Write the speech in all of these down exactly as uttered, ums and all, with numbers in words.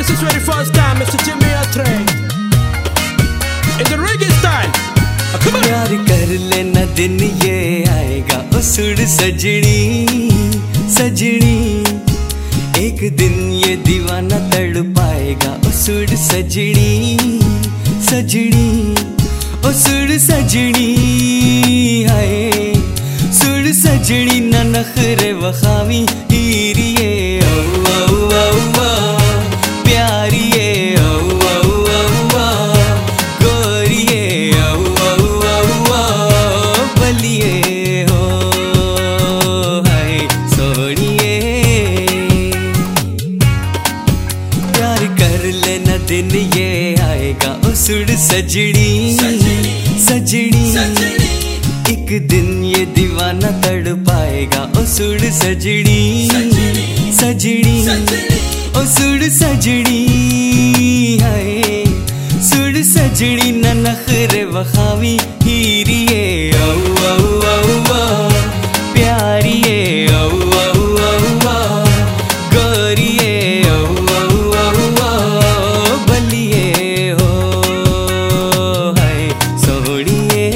this is very first time, Mister Jimmy Atre in the reggae style. Oh, come on. प्यार कर लेना दिन ये आएगा ओ सुड़ सजनी सजनी, एक दिन ये दीवाना तड़ पाएगा ओ सुड़ सजनी सजनी, ओ सुड़ सजनी हाय सुड़ सजनी ना नखरे वखावी हीरिए ओ ओ ओ प्यारिए ओ ओ ओ गोरिए ओ ओ ओ बलिए हो हाय सोनिए। प्यार कर लेना दिन ये आएगा ओ सुड़ सजनी सजनी, एक दिन ये दीवाना तड़ पाएगा ओ सुड़ सजनी सजनी, ओ सुड़ सजनी हाय सुड़ सजनी ना नखरे वखावी हीरिए ओ ओ ओ प्यारिए ओ ओ ओ गोरिए ओ ओ ओ बलिए हो हाय सोनिए।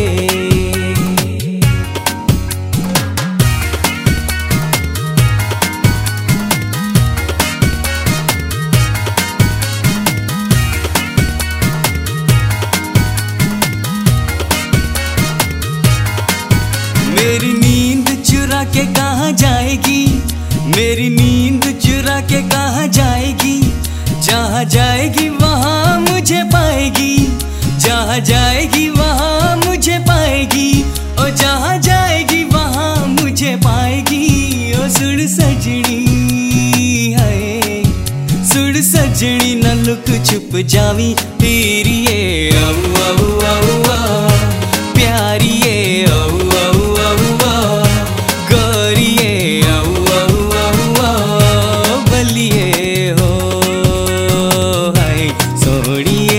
मेरी नींद चुरा के कहाँ जाएगी, मेरी नींद चुरा के कहाँ जाएगी, जहाँ जाएगी वहाँ मुझे पाएगी, जहाँ जाएगी वहाँ मुझे पाएगी, ओ जहाँ जाएगी वहाँ मुझे पाएगी। ओ सुड़ सजनी हाय सुड़ सजनी न लुक छुप जावी हीरिए ओ ओ ओ प्यारिए ओ बलिए हो हाय सोनिए।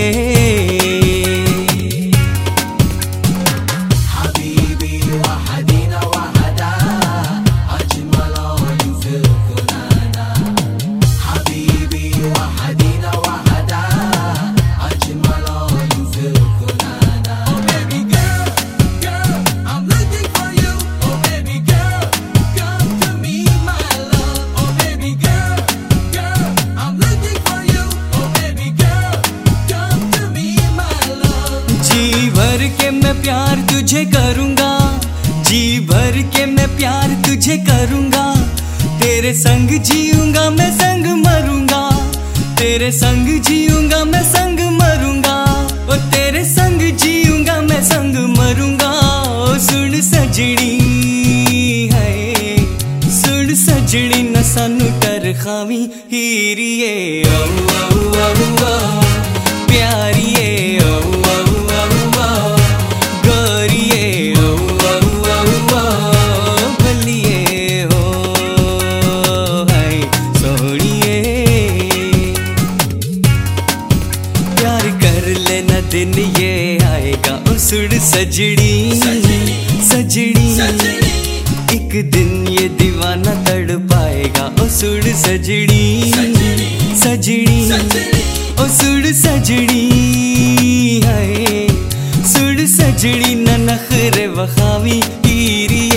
حبيبي وحدينا وحدا أجمل عيون في الكنانة، حبيبي وحدينا وحدا أجمل عيون في الكنانة. Oh baby girl, girl, I'm looking for you. Oh baby girl, come to me my love. Oh baby girl, girl, I'm looking for you. Oh baby girl, come to me my love. जी भर के मैं प्यार तुझे करूँगा, जी भर के मैं प्यार तुझे करूँगा, तेरे संग जीऊँगा मैं संग मरूँगा, तेरे संग जीऊँगा मैं संग मरूँगा, ओ तेरे संग जीऊँगा मैं संग मरूँगा। ओ सुन सजनी है सुन सजनी न सानू कर खावी हीरिए ओ ओ ओ प्यारिए ओ ओ गोरिए ओ ओ बलिए हो हाय सोनिए। प्यार कर लेना दिन ये आएगा ओ सुड़ सजनी सजनी, एक दिन ये दीवाना तड़ पाएगा ओ सुड़ सजनी सजनी, ओ सुड़ सजनी हाय सुड़ सजनी न नखरे वखावी हीरिए